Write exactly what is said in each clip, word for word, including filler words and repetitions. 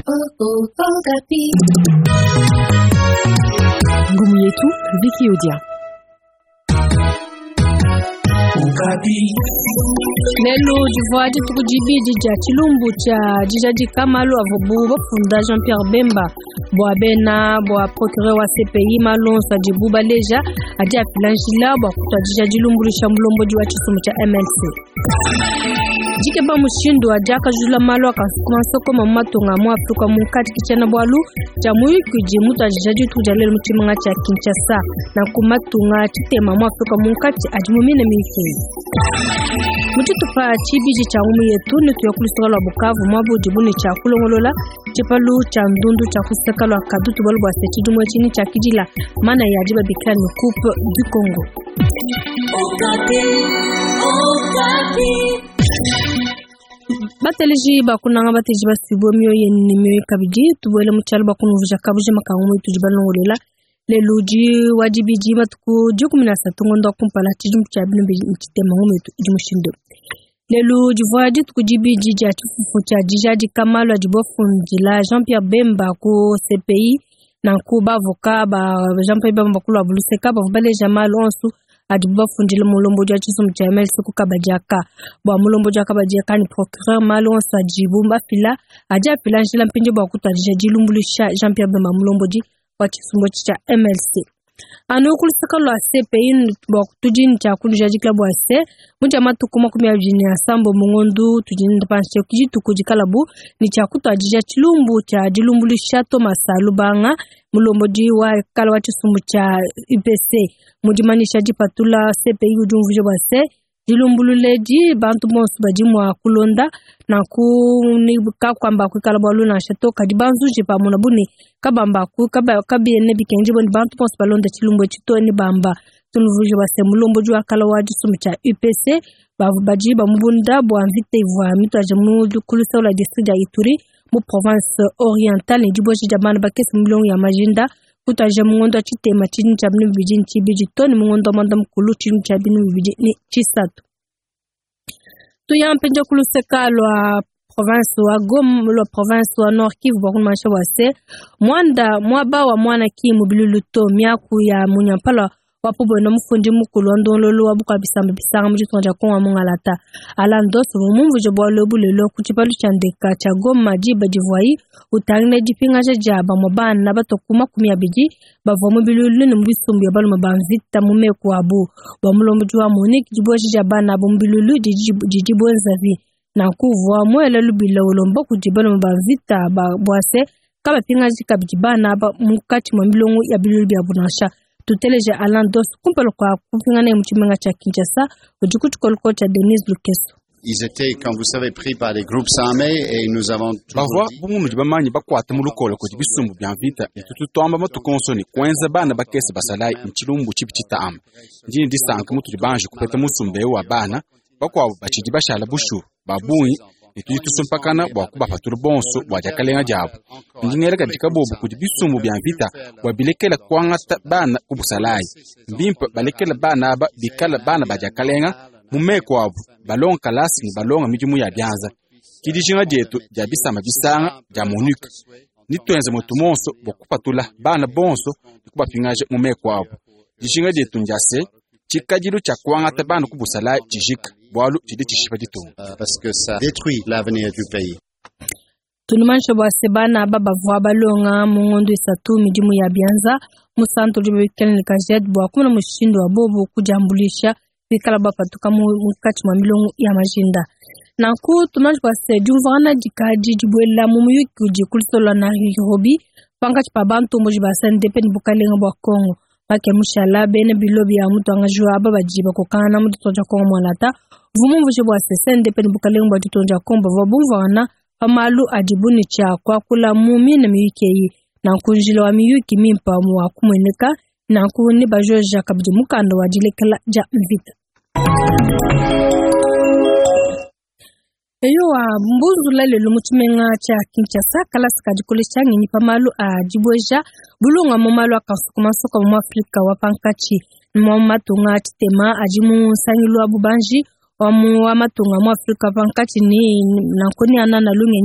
Ngumu yetu Viki Odia. Lelo jivuaji tukujibiji ja chilumbu cha jijaji Kamalu avobu bafunda Jean-Pierre Bemba bwa bena bwa procureur wa C P I Malonsa Jibuba Leja aja filanjila bwa kuta jijaji lumbulisha mulombo jiwa chisumu cha M L C. Jike ba mushindu ajaka jula malo akakumanso koma matonga mu Afrika mukati kichana bwalu jamuyi kuji muta jijaji tujalele mutimanga cha Kinshasa na kumatunga chitema mu Afrika mukati ajimumine miki. Mututupa chibiji cha umu yetu ni tuyakulisika lwa Bukavu mwabu jibuni cha kulongolola chipalu cha ndundu cha kuseka lwa kadutu balu bwa sechidu mwechini cha kijila mana ya ajiba bikani coupe du Congo. Bateleji bakuna nga bateji basibo miyo yeni miyo kabiji tuwele mchalo bakunu vija kabuje makangumu itujiba nongolela leluji wajibiji matuku jukumina satungondo kumpala tijumbu cha binu mchitema ngumu itujimushindo leluji waji tukujibiji jati fufu cha jijaji Kamalu ajibofundi la Jean-Pierre Bemba ku C P I na kuba avoka ba Jean-Pierre Bemba kulu abuluseka ba vubale jamalu onsu ajibofundi la mulombo jwa chisu mcha M L C kukabajaka bwa mulombo jwa kabajaka ni procureur malu onsu ajibumba fila aja fila njila mpinje bwa kuta jijaji lumbulisha Jean-Pierre Bemba mulombo ji wachisumbo cha M L C. Anu kulisaka lwa C P I bwa kutujini cha kunujaji klabu wa se munja matu kuma kumia vijini ya sambo mungondu tujini ndapansi ya kijitu kujikalabu ni cha kuta jija chilumbu cha jilumbu shato masalu banga mulomboji wa kala wachisumbu cha U P C mujimanisha jipatula C P I ujumvuje wa se jilumbulu leji bantu monsu bajimu wa kulonda na ku ni kakwamba kukalabu walu na shato kadibanzu jipa munabuni kabamba ku kaba kabi ene bikenji boni bantu monsu balonda chilumbu chito ni bamba tunuvuje wa se mulomboji wa kala wajisumu cha U P C bavu bajiba mbunda bwa mvite iwa mito ajamu kulisa ula district ya Ituri mu province orientale ni jiboji jamana bakesi mlongo ya majinda kutaja mungondo chitema chini cha binu bijini chibiji toni mungondo manda mkulu chini cha binu bijini chisatu. Tuyampenja kulu sekalwa province wa Goma lo province wa Nord Kivu bakunu mansha wase mwanda mwaba wa mwana kimu biluluto miaku ya munyampala wapubo na mfundi mukulu ndololo wabuka bisambe bisanga mujitonja kwa mungalata alandos rumumvu jobo lobu lelo kuchipalu chandeka cha Goma jiba jivwai utangne jipinga jaba mabana na batokuma kumya biji bavomu bilulu ni mbisumbu yabalu mabanvita mume kwabu bamulombu jwa Monique jiboji jabana bombilulu jijibo nzavi na kuvwa mwele lubila ulombo kujibalu mabanvita bwase kaba pinga jikabijibana ba mukati mwambilongu ya bilulu ya bunasha tuteleje alandos kumpelo kwa kupingana ya mchimenga cha Kinshasa ujikutu kolko cha Denise Lukeso. Ils étaient, comme vous savez, pris par des groupes armés et nous avons toujours dit bumu jibamanyi bakwata mulukolo ko jibisumbu bya vita itututomba matukonsoni kwenza bana bakese basalai mchilumbu chibitama njini disanka mutu jibanje kupeta musumbe wa bana bakwa bachiji bashala bushu babui itu tusumpakana bwa kubafaturu bonso bwa jakalenga jabo ndinera kadika bobu kujibisumbu bya vita wabilekela kwangata bana kubusalai mbimpa balekela bana aba bikala bana bajakalenga mumeko abo balonga kalasi ni balonga mijumu ya byanza kidijinga jetu ja bisama bisanga ja Monique nitwenze mutu monso bokupatula bana bonso kubapingaje mumeko abo dijinga jetu njase chikajiru cha kwangata bana kubusalai jijika bwalu chidi chishipa ditunga parce que ça détruit l'avenir du pays. Tunumansho bwa sebana baba vwa balonga mungondo isatu mijumu ya byanza musanto jibekele kajet bwa kuna mushindo wa bobo kujambulisha bikala bapatuka mukati mwa milongo ya majinda nanku tumanjo bwa se jumvana dikaji jibwela mumuyu kujikulisola na Nairobi pangati pa bantu moji basan depen bukalenga bwa Kongo pake mushala bene bilobi ya mutu angajua baba jiba kokana mutu tonja Kongo mwalata vumu vuje bwa se sen depen bukalenga bwa tonja Kongo vabumvana pamalu adibuni cha kwa kula mumi na miyukeyi nanku jilo wa miyuki mimpa mwa kumweneka nanku ni bajoja kabji mukando wajilekala ja mvita. Eyo wa mbuzu lale lumutumenga cha Kinshasa kala sikajikole changi ni pamalu a jiboja bulunga momalo akasukuma soka mu Afrika wapankachi mama tunga titema ajimu sanyilu abubanji wa mu wa matunga mu Afrika pankati ni nankoni anana lungeni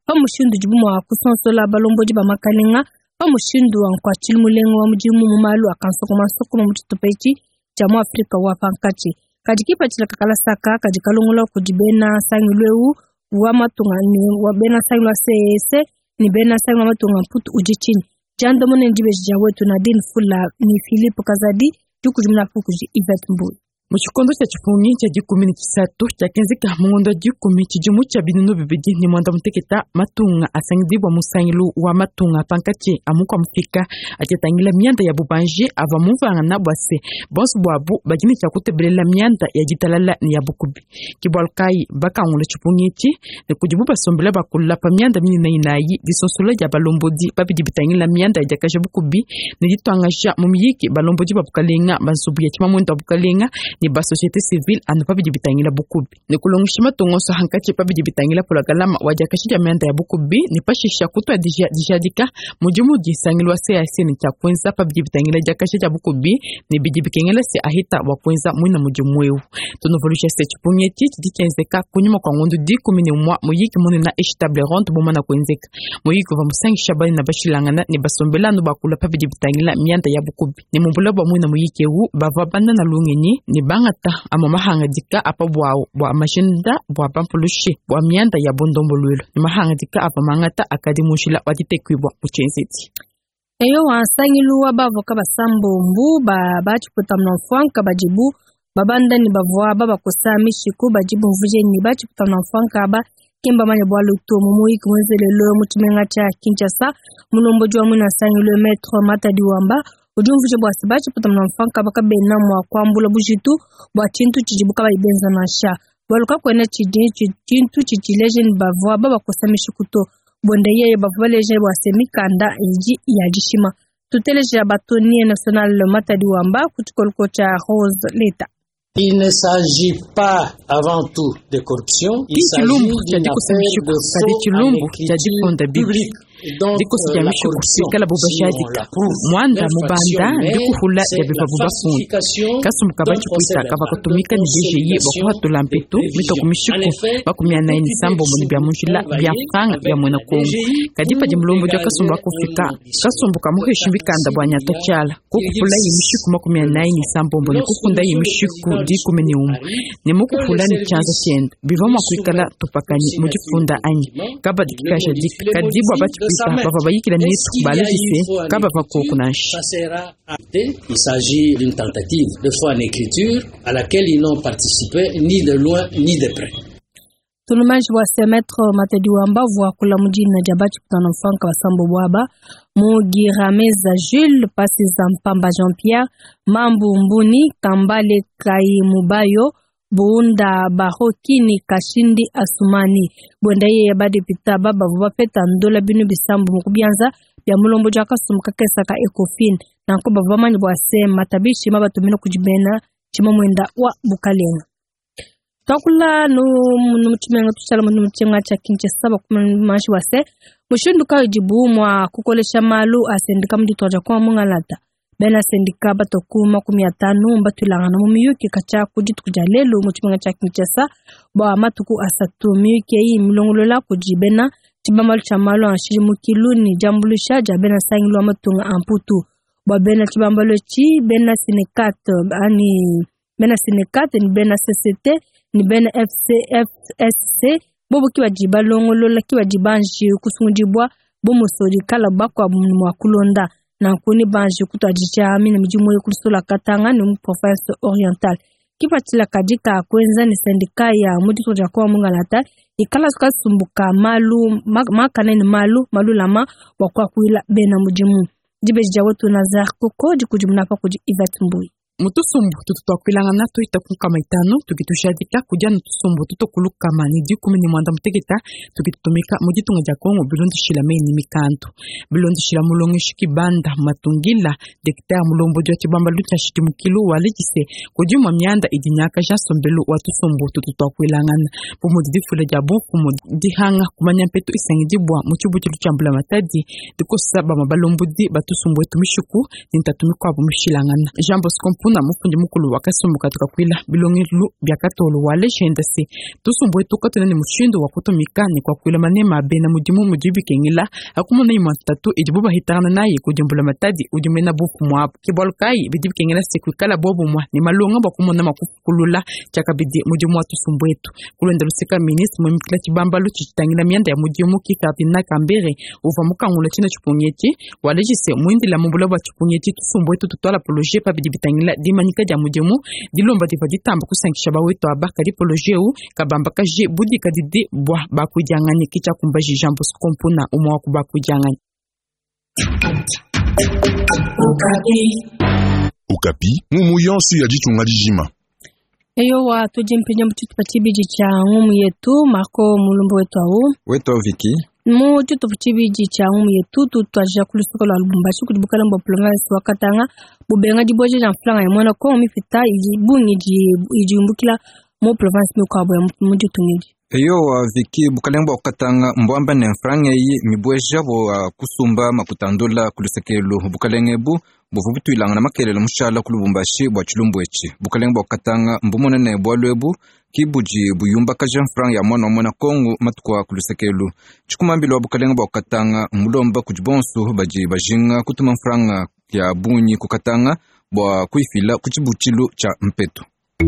pamushindu jibumo akusonsola balombo jiba makalenga pamushindu ankwa chilmulengo wa mujimu mumalu akansoko masoko mu chitopechi cha mu Afrika wa pankachi kajikipa chila kakala saka kajikalongola kujibena sangilweu wa matunga ni wa bena sangwa sese ni bena sangwa matunga putu ujichini janda mone ndibe jawetu na din fula ni Philippe Kazadi tukujumna pukuji Yvette Mbuyi Muchikondo cha chifungi cha jikumi ni chisatu cha kenzika mungondo jikumi chijumu cha binunu bibidi ni mwanda mteketa matunga asangidibwa musangilu wa matunga pankache amuka mfika achetangila mianda ya bubanje ava muvanga na bwase bonsu bwabu bagini cha kutebelela mianda ya jitalala ni ya bukubi kibolkai baka ngule chifungi chi ni kujibu basombela bakula pa mianda mini na inayi disonsula ya balombodi babidi bitangila mianda ya jakaja bukubi ni jitwangasha mumiyiki balombodi babukalenga bansubu ya chima mwenda babukalenga ni ba société civile anu pabidi bitangila bukubi ni kulongishima tongoso hankache pabidi bitangila pola galama wajakashija mianda ya bukubi ni pashisha kutwa dija dijadika mujumu jisangilwa C I C ni cha kwenza pabidi bitangila jakashija bukubi ni bidi bikengela si ahita wa kwenza mwina mujumweu tonovolusha se chupunye titi dikenzeka kunyuma kwa ngondu di kumini mwa muyiki mune na eshtable ronde bomana kwenzeka muyiki wa musangi shabani na bashilangana ni basombela nu bakula pabidi bitangila mianda ya bukubi ni mubulaba mwina muyiki wu bava banda na lungenyi ni bangata ama mahanga dika apa bwao bwa mashinda bwa pampulushi bwa mianda ya bondombolwelo ni mahanga dika apa mangata akadimushila watitekwiwa muchenzeti eyo wasangilu wabavo kabasambo mbu ba bachiputa mnafanka bajibu babanda ni bavwa baba kusamishi ku bajibu mvuje ni bachiputa mnafanka ba kimba manya bwa luto mumuyi kumwezele lo muchimenga cha Kinshasa mulombo jwa muna sangilu metro matadi wamba ujumvuje bwa sibachi puta mnafanka baka bena mwa kwambula bujitu bwa chintu chijibuka baibenza na sha baluka kwena chidini chintu chijilejen bavwa baba kusamishi kuto bonde yeye bavwa lejen bwa semikanda inji yajishima tuteleje batoni national matadi wamba kutukolko cha Rose Leta. Il ne s'agit pas avant tout de corruption, il s'agit d'une affaire de faux en écriture publique. Diko sijamisho kusikala bubashadika mwanda mubanda ndiko hula ya bibabu bafunga kasum kabachi kuita kabakotumika ni jeje ye bakuhatu lampetu mito kumishiku bakumia na ini sambo muni bia munjila bia franga bia mwena kongo kadipa jimlombo jo kasum bakufika kasum bukamuhe shimbikanda bwanya tochala kukufula yimishiku makumia na ini sambo muni kufunda yimishiku diku meni umu ni muku hula ni chanza sienda bivama kuikala tupakani mujifunda anyi kaba dikikasha dik kadibu abachi Il s'agit d'une tentative de faux en écriture à laquelle ils n'ont participé ni de loin ni de près. Tulumanji wa semetro matedi wamba vwa kula mjini na jabachi kutana mfanka wa sambo waba Mugi Rameza Jules Pasi Zampamba Jean-Pierre Mambu Mbuni Kambale Kai Mubayo Bunda Bahokini Kashindi Asumani Bunda ye yabadi pita baba vupeta ndola binu bisambu mkubianza ya mulombo jaka sumkakesa ka ekofin na nkoba vamani bwase matabishi mabatumino kujibena chima mwenda wa bukalenga takula no mutimenga tuchala mutimenga cha Kinshasa bakumashi wase mushundu ka jibu mwa kukolesha malu asendika mditoja kwa mungalata bena sendika batokuma kumi na tano mbatulanga mu miyuki kacha kujitu kujalelo muchimenga cha Kinshasa ba matuku asatu miyuki yi milongolola kujibena tibamalu cha malu anshiri mukiluni jambulisha jabena sangilo amatunga amputu ba bena tibambalo chi bena sinekat ani bena sinekat ni bena C C T ni bena F C F S C bobo kiwa jibalongolola kiwa jibanji kusungujibwa bomo sori kala bakwa mwa kulonda na kuni banji kutajijami na mijumo yokulisula katanga ni professeur oriental kipatila kadika kwenza ni sendika ya mudito ja kwa mungalata ikala suka sumbuka malu makana ni malu malu lama wakwa kuila bena mujimu jibeja watu nazar koko jikujumna pa kuji Yvette Mbuyi mutusumbu tututakwilanga na tuita kukama itano tukitushadika kuja nutusumbu tutokuluka ni dikumi ni mwanda mtegeta tukitutumika mujitunga ja Kongo bilondi shila meni mikantu bilondi shila mulongo shiki banda matungila dekta mulombo jo chibamba lucha shiki mukilu walejise kujuma mianda idinyaka jasombelu watusumbu tututakwilanga pomodi fule ja bofu dihanga kumanya petu isangidibwa muchubu chiluchambula matadi diko saba mabalombo di batusumbu etumishuku nintatumika abo mushilangana Jean Bosco mpuna mufundi mukulu wakasumbu katika kwila bilongilu byakatolo wale shendase tusumbu etuka tunani mushindo wakutumika ni kwa kwila manema bena mudimu mudibi kengila akumona imantatu ijibuba hitana naye kujumbula matadi ujumena bufu mwapo kibolkai bidibi kengila sikwikala bobu mwa ni malonga bakumona makukulula chakabidi mudimu watusumbu etu kulenda lusika ministre mwimikila chibambalu chichitangila mianda ya mudimu kikapina kambere uva mukangula china chupunyeti wale jise mwindi la mbula wa chupunyeti tusumbu etu tutola poloje pa bidibi tangila dimanyika ja mudimu dilomba diva ditamba kusankisha bawetu abaka di poloje u kabamba kaje budi kadide bwa bakujangani kicha kumbaji jambo skompuna umwa wakubakujangani. Okapi. Okapi, ngumu yonsi ya jichunga dijima. Eyo wa tujimpenya mtutu patibiji cha ngumu yetu, Marco mulumbu wetu au. Wetu au Viki. Mu tutu patibiji cha ngumu yetu, tutuajia kulisuko la lubumbashi kudibukala mba province wakatanga, bubenga diboje janflanga ya mwana kwa umifita bungi ijiumbukila mu province miukabo ya mtu tungeji. Eyo wa Viki bukalemba wakatanga mbwamba ne mfranga yi mibweja bo kusumba makutandula kulusekelu bukalengebu buvubutu ilanga na makelele mushala kulubumbashi bwa chilumbu echi bukalemba wakatanga mbumona ne bwalwebu kibuji buyumba kaja mfranga ya mwana mwana kongo matukwa kulusekelu chikumambilo bukalemba wakatanga mulomba kujibonsu baji bajinga kutuma mfranga ya bunyi kukatanga bwa kuifila kuchibuchilu cha mpetu.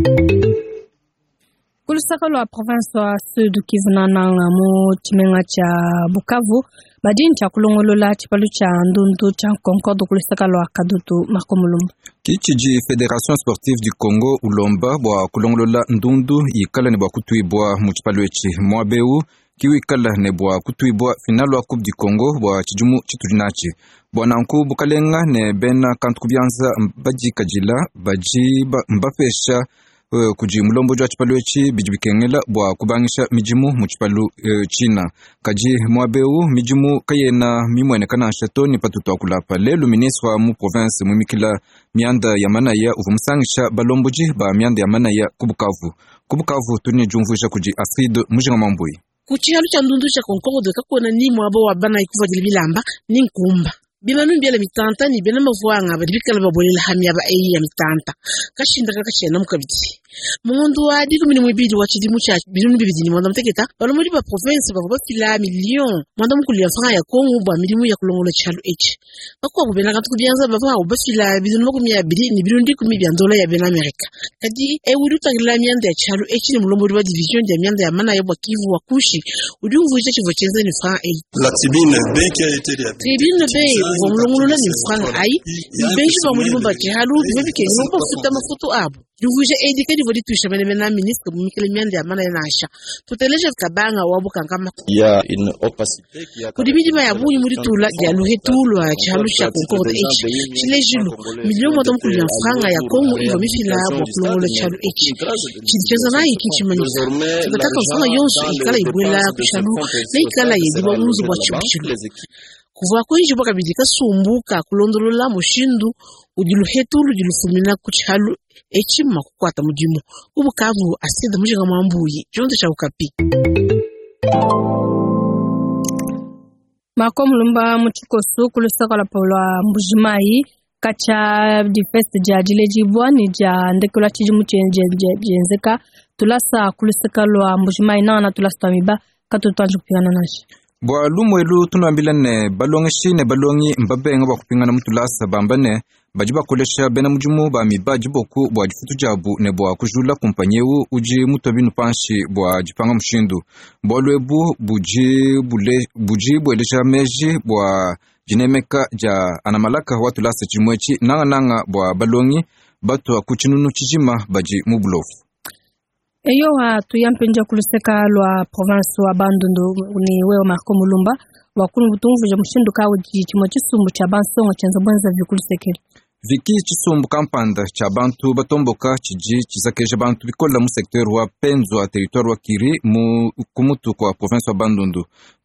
Kulusaka lwa province wa Sud Kivu na mu chimenga cha Bukavu badini cha kulongolola chipalu cha ndundu cha Concorde kulusaka lwa Kadutu makomulumbu kichiji Fédération Sportive du Congo ulomba bwa kulongolola ndundu yikala ni bwa kutuibwa mu chipalu echi mwabeu kiwikala ne bwa kutuibwa final wa Coupe du Congo bwa chijumu chitulinachi bwana nku bukalenga ne bena kantu kubyanza baji kajila baji mbapesha Uh, kuji mulombo jwa chipalu echi bijibikengela bwa kubangisha mijimu mu chipalu uh, China kaji mwabeu mijimu kayena mimwene kana shatoni patutu akulapa lelu ministre mu province mwimikila mianda ya manaya uvumusangisha balomboji ba mianda ya manaya kubukavu kubukavu tuni jumvusha kuji Astrid Mujinga Mambui kuchihalu cha ndundu cha Concorde kakona ni mwabo wa bana ikuva jilibilamba ni nkumba bimanu mbele mitanta ni bena mavuanga badibikala babolela hamya ba eyi ya mitanta kashinda kakashena mukabiti mundu wa diku mini mwibidi wa chidimu cha bilunu bibidi ni mwanda mteketa balomudi ba province ba bafila million mwanda mukuli ya franga ya Kongo ba milimu ya kulongola chalu echi bakwa bubena katu kubyanza baba bafila bilunu makumi ya bidi ni bilunu diku mibya dola ya bena Amerika kadi e wudu tangila myanda ya chalu echi ni mulomudi wa division ya myanda ya mana ya bwa Kivu wa kushi udi mvuje chivo chenze ni franga eyi la tribune ben qui a été la tribune ben vamulongolola ni franga ai benshi ba mulimu ba chalu bibike no ba futa mafoto abo Duvuje edike di vodi tuisha mene mena ministre mumikele miande ya mana ya nasha. Tuteleje kabanga wabu kankama. Ya in opacité qui a kudibidi ba yabu ni muri tula ya luhetulu ya chalusha Concorde H. Chile jilu milioni moto mkuli ya franga ya Kongo iwa mifila wa kulongole chalu H. Chidicheza na iki chimanyisa. Tukataka franga yonsu ikala ibwela kushalu na ikala yediba uzu wa chibichilu. Kuva kwenji baka bidika sumbuka kulondolola mushindu udiluhetulu dilufumina kuchalu echima kukwata mujimu ubukavu asida mujinga Mambuyi jonde cha Okapi Marco mulumba muchikosu kulusaka la paula mbujimai kacha difest ja dilejibwa ni ja ndekola chijimu chenje jenzeka tulasa kulusaka lwa mbujimai na na tulasa miba katutwanju kupigana nashi bwa lumwelu tunambila ne balongeshi ne balongi mbabenga bwa kupingana mutulasa bambane bajiba kolesha bena mujumu ba mibaji boku bwa jifutu jabu ne bwa kujula kumpanyewu uji mutobinu panshi bwa jipanga mushindu bolwebu buji bule buji bwelesha meji bwa jinemeka ja anamalaka watu lasa chimwechi nanga nanga bwa balongi batu wa kuchinunu chijima baji mubulofu eyo wa tuyampenja kuluseka lwa province wa Bandundu ni wewe Marco Mulumba wakunu butumvu ja mushindu kawo chimo chisumbu cha bansongo chanza bwanza vikulusekele Viki chisumbu kampanda cha bantu batomboka chiji chizakeja bantu bikola mu secteur wa penzo a territoire wa Kiri mu kumutu kwa province wa Bandundu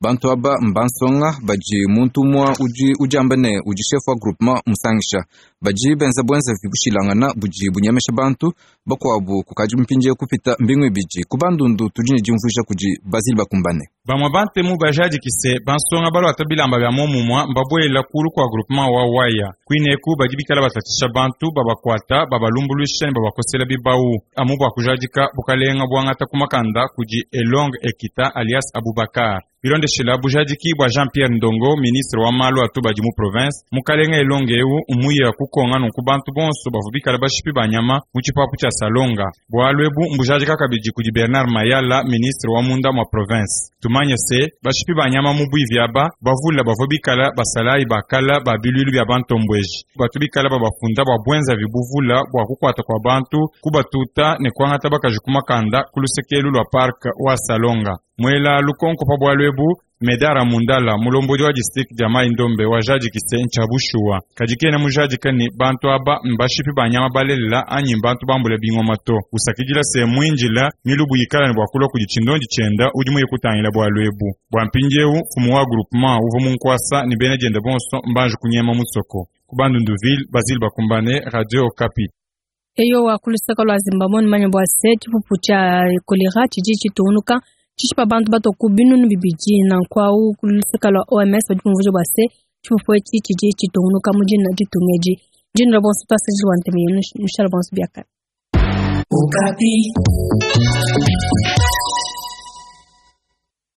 bantu aba mbansonga baji muntu mwa uji ujambane uji chef wa groupement musangisha baji benza bwenza vibushilangana buji bunyamesha bantu bakwabu kukaji mpinje kupita mbingwe biji kubandundu tujini jimfusha kuji Basil Bakumbane bamwa bantemu bajaji kise bansonga balo atabilamba bya momumwa mbabwela kuru kwa groupement wa waya kwineku bajibikala batatisha bantu babakwata babalumbuluisha ni babakosela bibau amu bwa kujajika bukalenga bwangata kumakanda kuji Elong Ekita alias Abubakar Bilonde shela bujadiki bwa Jean-Pierre Ndongo ministre wa malo atuba jimu province mukalenga Elonge eu umuya kukonga nukubantu bonso bavubikala bashipi banyama muchipapu cha Salonga bwalwebu mbujadika kabiji kuji Bernard Mayala ministre wa munda mwa province tumanye se bashipi banyama mubwi vyaba bavula bavubikala basalai bakala babilulu bya bantombweji batubikala babafunda babwenza vibuvula bwa kukwata kwa bantu kubatuta ne kwangata bakajukumakanda kulusekelu lwa park wa Salonga mwela lukonko pa bwalwebu Medara Mundala mulomboji wa district Jamai Ndombe wa jaji kise nchabushua kajikene mujaji kani bantu aba mbashipi banyama balela anyi bantu bambule bingomato usakijila se mwinjila milubu yikala ni bwakulo kujichindonji chenda ujimu yekutangila bwalwebu bwampinjeu kumuwa groupement uvo munkwasa ni bene jende bonso mbanju kunyema mutsoko kubandu nduville Basil Bakumbane Radio Okapi eyo wakulusaka lwa Zimbabwe manya bwa seti pupucha kolera chiji tunuka Chishipa bantu bato kubinu nubibiji na kwa u kulisika la O M S wa jipungujo base chupo echi chiji chitonu kamuji na jitungeji jini rabonsu tuwa sejili wantemi nushala bonsu biaka Ukapi